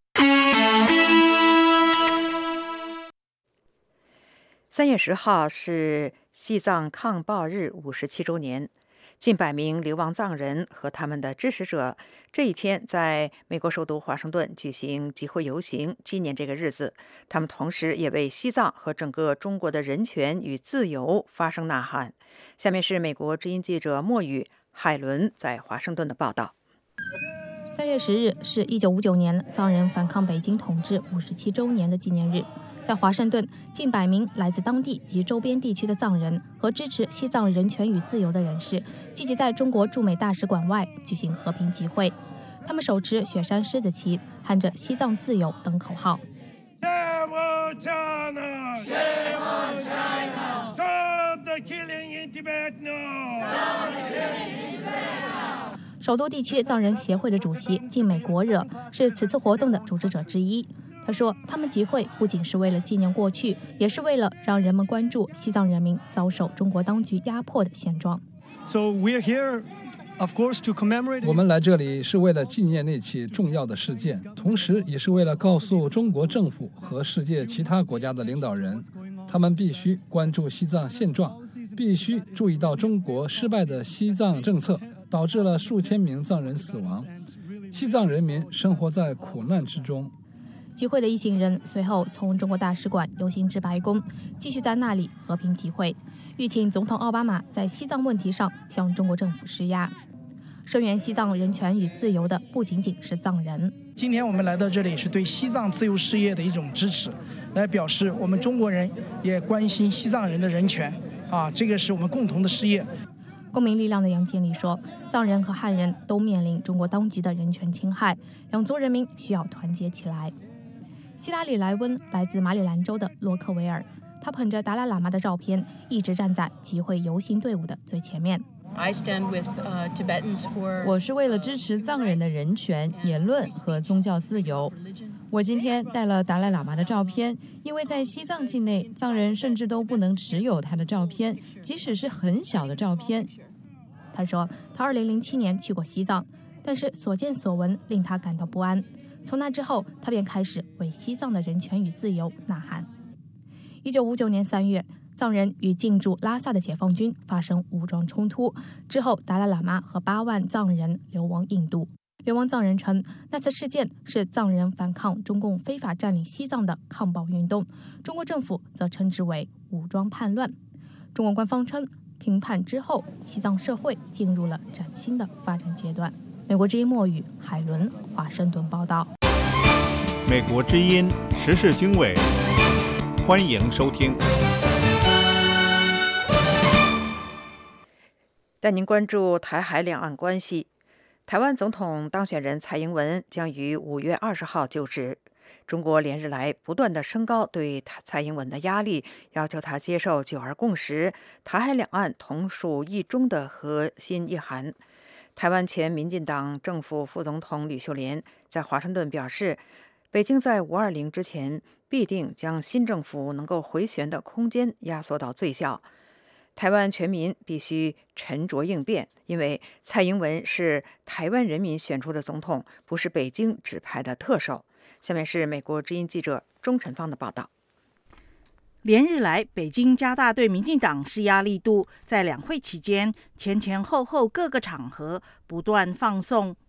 三月十号是西藏抗暴日五十七周年，近百名流亡藏人和他们的支持者这一天在美国首都华盛顿举行集会游行，纪念这个日子。他们同时也为西藏和整个中国的人权与自由发声呐喊。下面是美国之音记者莫宇、海伦在华盛顿的报道。 三月十日是一九五九年藏人反抗北京统治五十七周年的纪念日。在华盛顿，近百名来自当地及周边地区的藏人和支持西藏人权与自由的人士聚集在中国驻美大使馆外举行和平集会。他们手持雪山狮子旗，喊着西藏自由等口号。首都地区藏人协会的主席晋美国惹是此次活动的组织者之一。他说，他们集会不仅是为了纪念过去，也是为了让人们关注西藏人民遭受中国当局压迫的现状。 So we're here, of course, to commemorate. 我们来这里是为了纪念那起重要的事件，同时也是为了告诉中国政府和世界其他国家的领导人，他们必须关注西藏现状，必须注意到中国失败的西藏政策导致了数千名藏人死亡，西藏人民生活在苦难之中。 集会的一行人随后从中国大使馆游行至白宫，继续在那里和平集会，欲请总统奥巴马在西藏问题上向中国政府施压。声援西藏人权与自由的不仅仅是藏人。 今天我们来到这里是对西藏自由事业的一种支持，来表示我们中国人也关心西藏人的人权啊，这个是我们共同的事业。 公民力量的杨建立说，藏人和汉人都面临中国当局的人权侵害，两族人民需要团结起来。希拉里·莱温来自马里兰州的洛克维尔，他捧着达赖喇嘛的照片，一直站在集会游行队伍的最前面。 我是为了支持藏人的人权、言论和宗教自由。我今天带了达赖喇嘛的照片，因为在西藏境内，藏人甚至都不能持有他的照片，即使是很小的照片。 他说，他二零零七年去过西藏，但是所见所闻令他感到不安。从那之后，他便开始为西藏的人权与自由呐喊。一九五九年三月，藏人与进驻拉萨的解放军发生武装冲突，之后达赖喇嘛和八万藏人流亡印度。流亡藏人称，那次事件是藏人反抗中共非法占领西藏的抗暴运动，中国政府则称之为武装叛乱。中国官方称，平叛之后，西藏社会进入了崭新的发展阶段。美国之音莫语，海伦，华盛顿报道。 美国之音时事经纬，欢迎收听。 带您关注台海两岸关系。台湾总统当选人蔡英文将于五月二十号就职。中国连日来不断的升高对蔡英文的压力，要求他接受九二共识、台海两岸同属一中的核心意涵。台湾前民进党政府副总统吕秀莲在华盛顿表示，北京在五二零之前必定将新政府能够回旋的空间压缩到最小。台湾全民必须沉着应变，因为蔡英文是台湾人民选出的总统，不是北京指派的特首。下面是美国之音记者钟晨芳的报道。 连日来，北京加大对民进党施压力度，在两会期间前前后后各个场合不断放送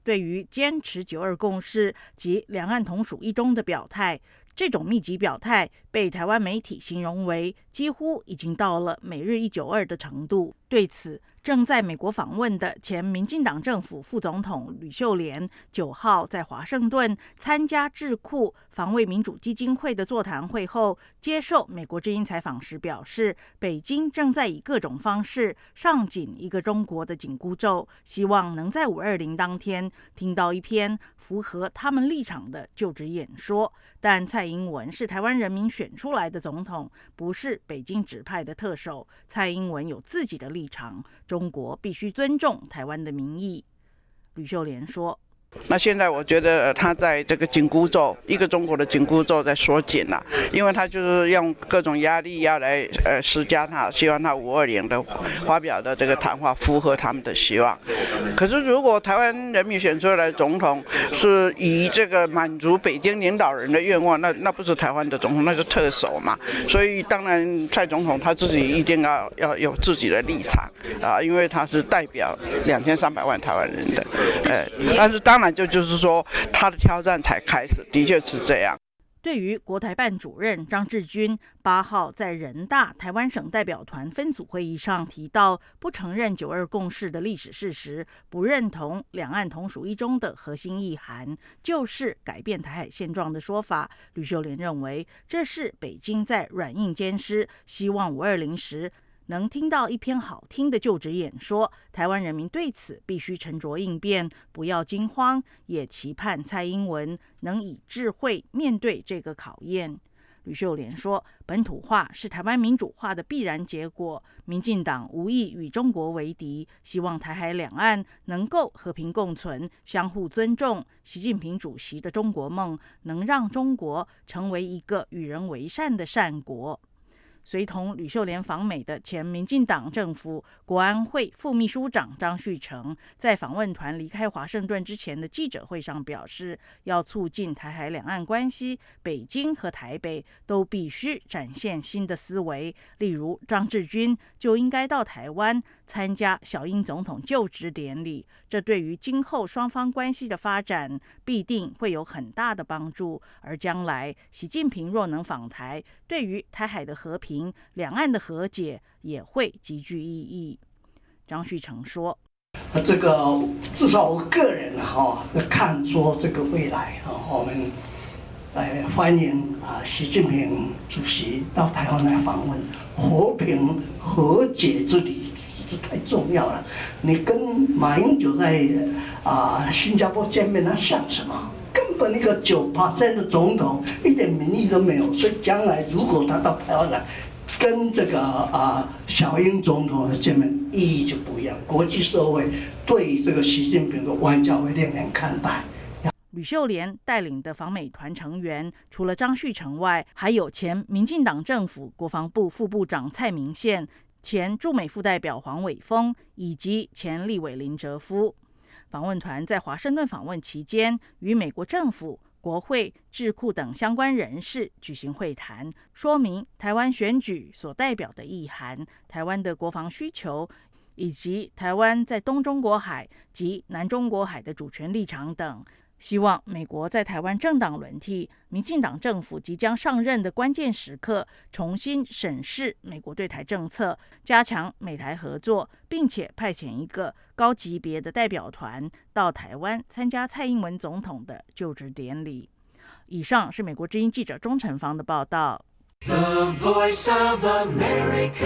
对于坚持九二共识及两岸同属一中的表态。这种密集表态被台湾媒体形容为几乎已经到了美日一九二的程度。对此，正在美国访问的前民进党政府副总统吕秀莲九号在华盛顿参加智库防卫民主基金会的座谈会后，接受美国之音采访时表示，北京正在以各种方式上紧一个中国的紧箍咒，希望能在五二零当天听到一篇符合他们立场的就职演说。但蔡英文是台湾人民选出来的总统，不是北京指派的特首。蔡英文有自己的立场，中国必须尊重台湾的民意。吕秀莲说， 那现在我觉得他在这个紧箍咒，一个中国的紧箍咒在缩紧了，因为他就是用各种压力要来呃施加他，希望他五二零的发表的这个谈话符合他们的希望。可是如果台湾人民选出来的总统是以这个满足北京领导人的愿望，那那不是台湾的总统，那是特首嘛。所以当然蔡总统他自己一定要要有自己的立场啊，因为他是代表两千三百万台湾人的，呃，但是当。那就就是说，他的挑战才开始，的确是这样。 对于国台办主任张志军八号在人大台湾省代表团分组会议上提到，不承认九二共识的历史事实，不认同两岸同属一中的核心意涵，就是改变台海现状的说法，吕秀莲认为这是北京在软硬兼施，希望五二零时能听到一篇好听的就职演说，台湾人民对此必须沉着应变，不要惊慌，也期盼蔡英文能以智慧面对这个考验。吕秀莲说，本土化是台湾民主化的必然结果，民进党无意与中国为敌，希望台海两岸能够和平共存，相互尊重。习近平主席的中国梦能让中国成为一个与人为善的善国。随同吕秀莲访美的前民进党政府国安会副秘书长张旭成，在访问团离开华盛顿之前的记者会上表示，要促进台海两岸关系，北京和台北都必须展现新的思维。例如，张志军就应该到台湾参加小英总统就职典礼，这对于今后双方关系的发展必定会有很大的帮助。而将来习近平若能访台，对于台海的和平、两岸的和解也会极具意义。张旭成说：“ 这个至少我个人哈、啊、看说这个未来啊，我们来欢迎啊习近平主席到台湾来访问，和平和解之旅，这太重要了。你跟马英九在啊新加坡见面，那像什么？”根本那个九 percent 的总统一点民意都没有，所以将来如果他到台湾来，跟这个啊小英总统的见面意义就不一样。国际社会对这个习近平的外交会另眼看待。 吕秀莲带领的访美团成员，除了张旭成外，还有前民进党政府国防部副部长蔡明宪、前驻美副代表黄伟峰以及前立委林哲夫。访问团在华盛顿访问期间，与美国政府、国会、智库等相关人士举行会谈，说明台湾选举所代表的意涵、台湾的国防需求，以及台湾在东中国海及南中国海的主权立场等。希望美国在台湾政党轮替、民进党政府即将上任的关键时刻，重新审视美国对台政策，加强美台合作，并且派遣一个高级别的代表团到台湾参加蔡英文总统的就职典礼。以上是美国之音记者钟成芳的报道。The Voice of America。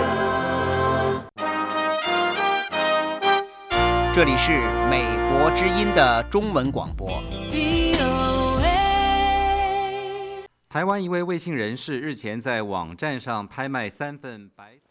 这里是美国之音的中文广播。台湾一位魏姓人士日前在网站上拍卖三份白色。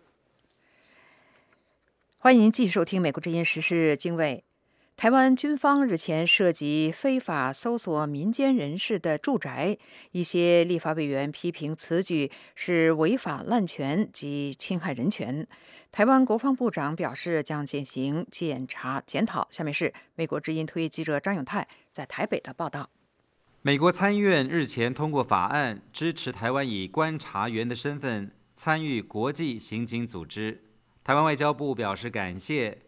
欢迎您继续收听美国之音时事经纬。台湾军方日前涉及非法搜索民间人士的住宅，一些立法委员批评此举是违法滥权及侵害人权。台湾国防部长表示将进行检查检讨。下面是美国之音特约记者张永泰在台北的报道。 美国参议院日前通过法案，支持台湾以观察员的身份参与国际刑警组织。台湾外交部表示感谢。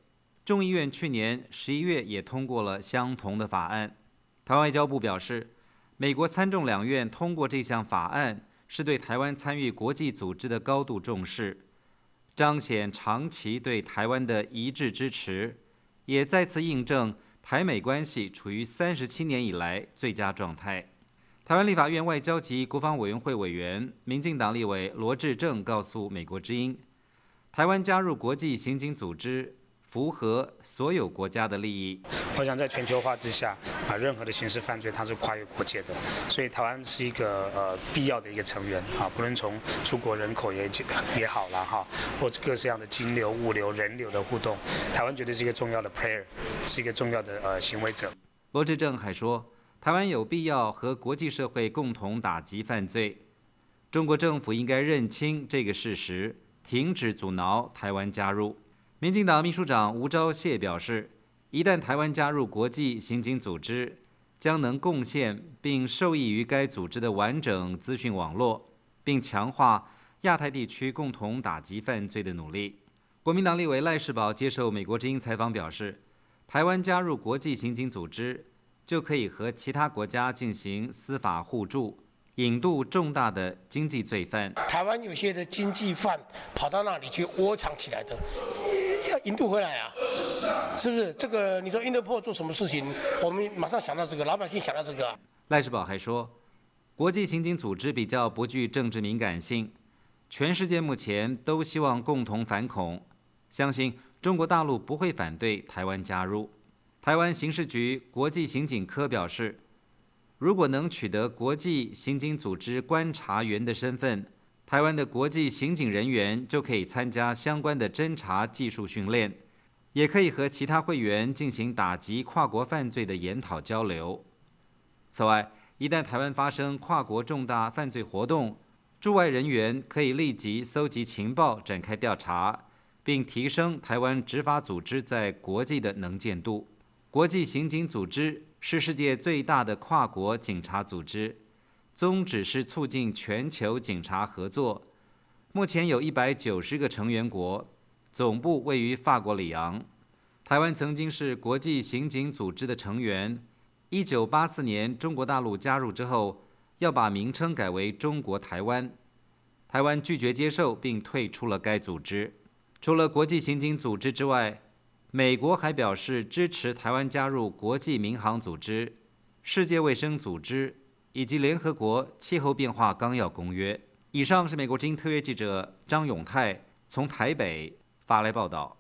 众议院去年十一月也通过了相同的法案。台湾外交部表示，美国参众两院通过这项法案，是对台湾参与国际组织的高度重视，彰显长期对台湾的一致支持，也再次印证台美关系处于三十七年以来最佳状态。台湾立法院外交及国防委员会委员、民进党立委罗致政告诉美国之音，台湾加入国际刑警组织符合所有国家的利益。 我想在全球化之下，啊，任何的刑事犯罪它是跨越国界的，所以台湾是一个呃必要的一个成员啊，不论从出国人口也也好啦哈，或者各式样的金流、物流、人流的互动，台湾绝对是一个重要的 player， 是一个重要的呃行为者。 罗致政还说，台湾有必要和国际社会共同打击犯罪，中国政府应该认清这个事实，停止阻挠台湾加入。民进党秘书长吴钊燮表示，一旦台湾加入国际刑警组织，将能贡献并受益于该组织的完整资讯网络，并强化亚太地区共同打击犯罪的努力。国民党立委赖士葆接受美国之音采访表示，台湾加入国际刑警组织，就可以和其他国家进行司法互助，引渡重大的经济罪犯。 台湾有些的经济犯跑到那里去窝藏起来的，要引渡回来啊，是不是？这个你说印度破做什么事情，我们马上想到这个，老百姓想到这个。 赖士葆还说，国际刑警组织比较不具政治敏感性，全世界目前都希望共同反恐，相信中国大陆不会反对台湾加入。台湾刑事局国际刑警科表示，如果能取得国际刑警组织观察员的身份，台湾的国际刑警人员就可以参加相关的侦查技术训练，也可以和其他会员进行打击跨国犯罪的研讨交流。此外，一旦台湾发生跨国重大犯罪活动，驻外人员可以立即搜集情报，展开调查，并提升台湾执法组织在国际的能见度。国际刑警组织是世界最大的跨国警察组织，宗旨是促进全球警察合作。目前有一百九十个成员国，总部位于法国里昂。台湾曾经是国际刑警组织的成员。一九八四年中国大陆加入之后，要把名称改为中国台湾。台湾拒绝接受并退出了该组织。除了国际刑警组织之外，美国还表示支持台湾加入国际民航组织、世界卫生组织以及联合国气候变化纲要公约。以上是美国之音特约记者张永泰从台北发来报道。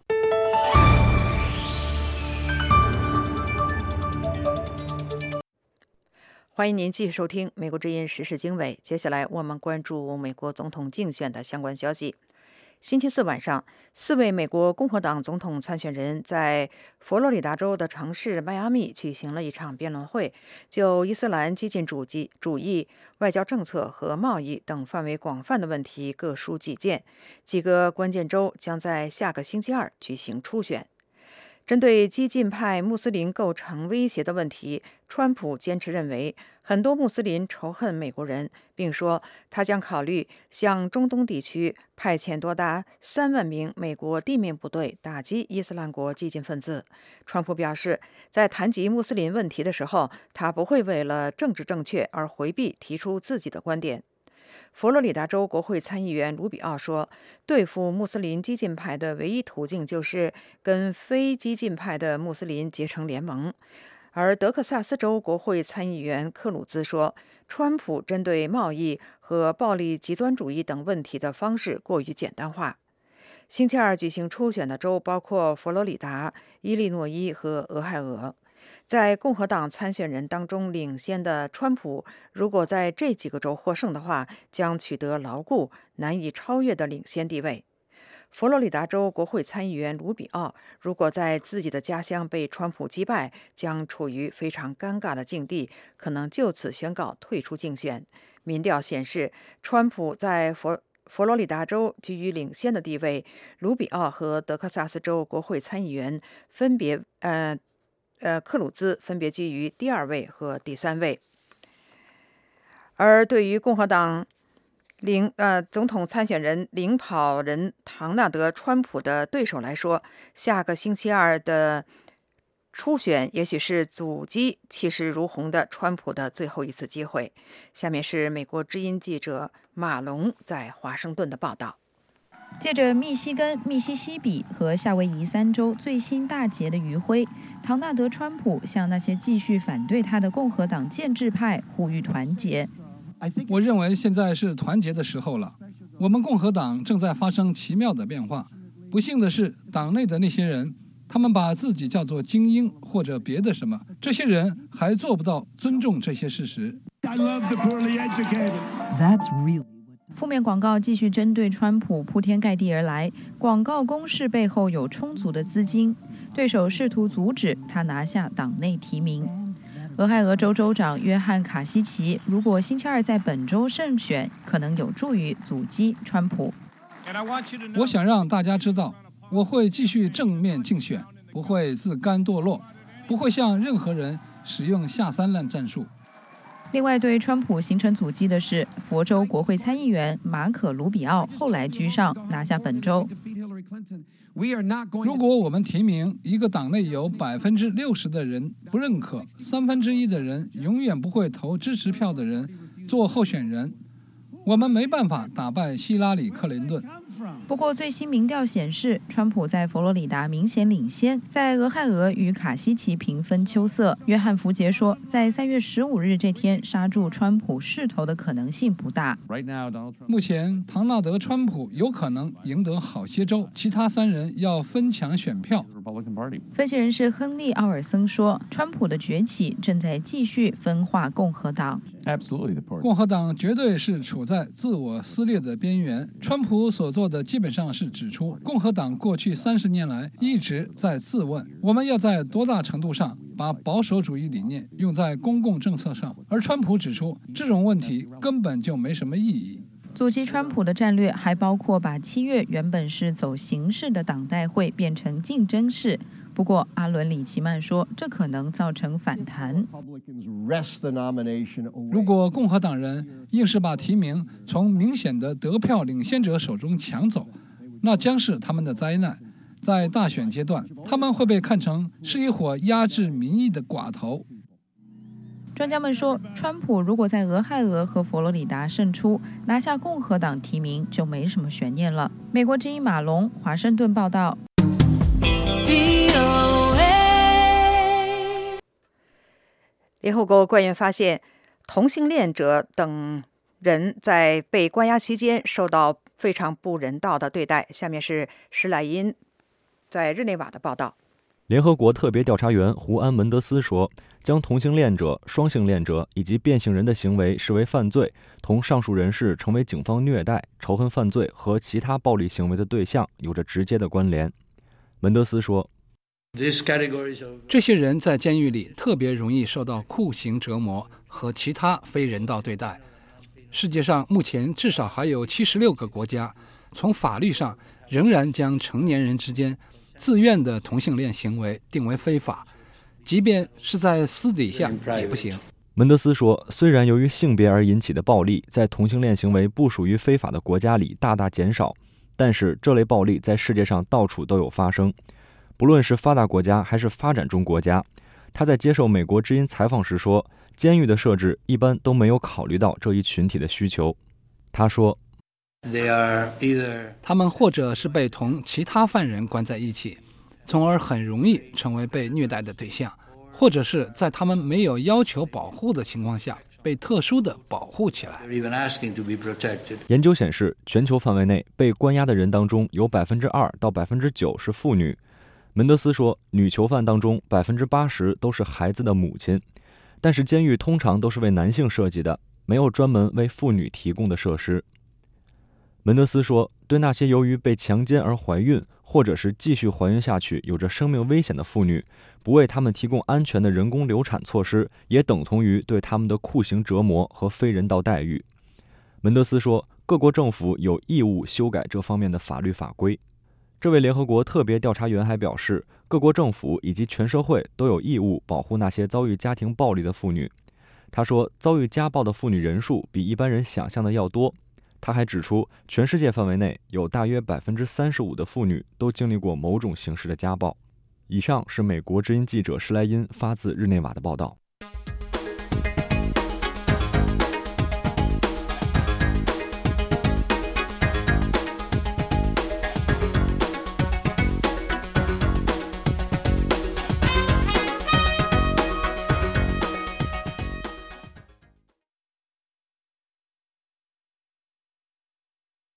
欢迎您继续收听美国之音时事经纬。接下来我们关注美国总统竞选的相关消息。星期四晚上，四位美国共和党总统参选人在佛罗里达州的城市迈阿密举行了一场辩论会，就伊斯兰激进主义、主义、外交政策和贸易等范围广泛的问题各抒己见。几个关键州将在下个星期二举行初选。针对激进派穆斯林构成威胁的问题，川普坚持认为很多穆斯林仇恨美国人，并说他将考虑向中东地区派遣多达三万名美国地面部队打击伊斯兰国激进分子。川普表示，在谈及穆斯林问题的时候，他不会为了政治正确而回避提出自己的观点。佛罗里达州国会参议员卢比奥说，对付穆斯林激进派的唯一途径就是跟非激进派的穆斯林结成联盟。而德克萨斯州国会参议员克鲁兹说，川普针对贸易和暴力极端主义等问题的方式过于简单化。星期二举行初选的州包括佛罗里达、伊利诺伊和俄亥俄。在共和党参选人当中领先的川普，如果在这几个州获胜的话，将取得牢固、难以超越的领先地位。佛罗里达州国会参议员卢比奥如果在自己的家乡被川普击败，将处于非常尴尬的境地，可能就此宣告退出竞选。民调显示，川普在佛佛罗里达州居于领先的地位，卢比奥和德克萨斯州国会参议员分别呃。呃，克鲁兹分别居于第二位和第三位。而对于共和党领呃总统参选人领跑人唐纳德·川普的对手来说，下个星期二的初选也许是阻击气势如虹的川普的最后一次机会。下面是美国之音记者马龙在华盛顿的报道。 借着密西根、密西西比和夏威夷三州最新大节的余晖，唐纳德·川普向那些继续反对他的共和党建制派呼吁团结。 我认为现在是团结的时候了。我们共和党正在发生奇妙的变化。不幸的是，党内的那些人，他们把自己叫做精英或者别的什么，这些人还做不到尊重这些事实。 负面广告继续针对川普铺天盖地而来，广告攻势背后有充足的资金，对手试图阻止他拿下党内提名。俄亥俄州州长约翰·卡西奇如果星期二在本州胜选，可能有助于阻击川普。 我想让大家知道，我会继续正面竞选，不会自甘堕落，不会向任何人使用下三滥战术。 另外，对川普形成阻击的是佛州国会参议员马可·卢比奥，后来居上，拿下本州。 如果我们提名一个党内有百分之六十的人不认可，三分之一的人永远不会投支持票的人做候选人，我们没办法打败希拉里·克林顿。 不过，最新民调显示，川普在佛罗里达明显领先，在俄亥俄与卡西奇平分秋色。约翰·福杰说，在三月十五日这天杀住川普势头的可能性不大。 目前，唐纳德·川普有可能赢得好些州，其他三人要分抢选票。 分析人士亨利·奥尔森说，川普的崛起正在继续分化共和党。 共和党绝对是处在自我撕裂的边缘。川普所做的基本上是指出，共和党过去三十年来一直在自问，我们要在多大程度上把保守主义理念用在公共政策上。而川普指出，这种问题根本就没什么意义。 阻击川普的战略还包括把七月原本是走形式的党代会变成竞争式。不过，阿伦·里奇曼说，这可能造成反弹。 如果共和党人硬是把提名从明显的得票领先者手中抢走，那将是他们的灾难。在大选阶段，他们会被看成是一伙压制民意的寡头。 专家们说，川普如果在俄亥俄和佛罗里达胜出，拿下共和党提名，就没什么悬念了。美国之音马龙，华盛顿报道。 联合国官员发现，同性恋者等人在被关押期间受到非常不人道的对待。下面是施莱因在日内瓦的报道。 联合国特别调查员胡安·门德斯说，将同性恋者、双性恋者以及变性人的行为视为犯罪，同上述人士成为警方虐待、仇恨犯罪和其他暴力行为的对象有着直接的关联。门德斯说， 这些人在监狱里特别容易受到酷刑折磨和其他非人道对待。世界上目前至少还有七十六个国家，从法律上仍然将成年人之间自愿的同性恋行为定为非法，即便是在私底下也不行。 门德斯说，虽然由于性别而引起的暴力在同性恋行为不属于非法的国家里大大减少，但是这类暴力在世界上到处都有发生，不论是发达国家还是发展中国家。他在接受美国之音采访时说，监狱的设置一般都没有考虑到这一群体的需求。他说， 他们或者是被同其他犯人关在一起，从而很容易成为被虐待的对象，或者是在他们没有要求保护的情况下被特殊的保护起来。 研究显示，全球范围内被关押的人当中有百分之二到百分之九是妇女。门德斯说，女囚犯当中百分之八十都是孩子的母亲，但是监狱通常都是为男性设计的，没有专门为妇女提供的设施。门德斯说，对那些由于被强奸而怀孕，或者是继续怀孕下去有着生命危险的妇女，不为他们提供安全的人工流产措施，也等同于对他们的酷刑折磨和非人道待遇。门德斯说，各国政府有义务修改这方面的法律法规。这位联合国特别调查员还表示，各国政府以及全社会都有义务保护那些遭遇家庭暴力的妇女。他说，遭遇家暴的妇女人数比一般人想象的要多， 他还指出，全世界范围内有大约百分之三十五的妇女都经历过某种形式的家暴。以上是美国之音记者施莱因发自日内瓦的报道。